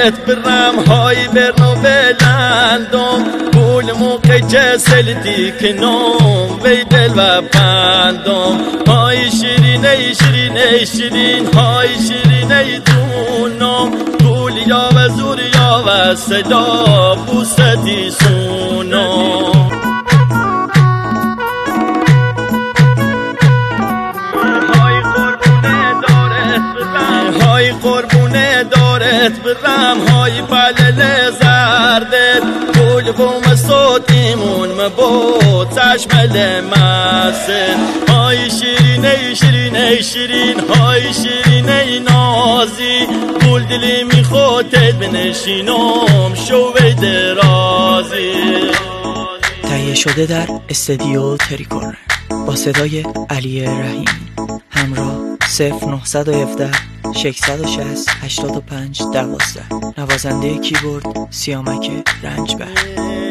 دارت برم های برنو بلندم بول موقع جسل دیکنم وی دل و بندم های شیرین ای شیرین ای شیرین های شیرین ای دونم بول یا و زور یا و صدا بوستی سونم های قربونه دارت برم های بلل زردت گل بوم صوتیمون مبود چشمل مسد های شیرین ای شیرین ای شیرین های شیرین ای نازی گل دلی میخوتت بنشینم شوی درازی. تهیه شده در استدیو تریکور با صدای علی رحیم، همراه 0917 660 85 12، نوازنده کیبورد سیامک رنجبر.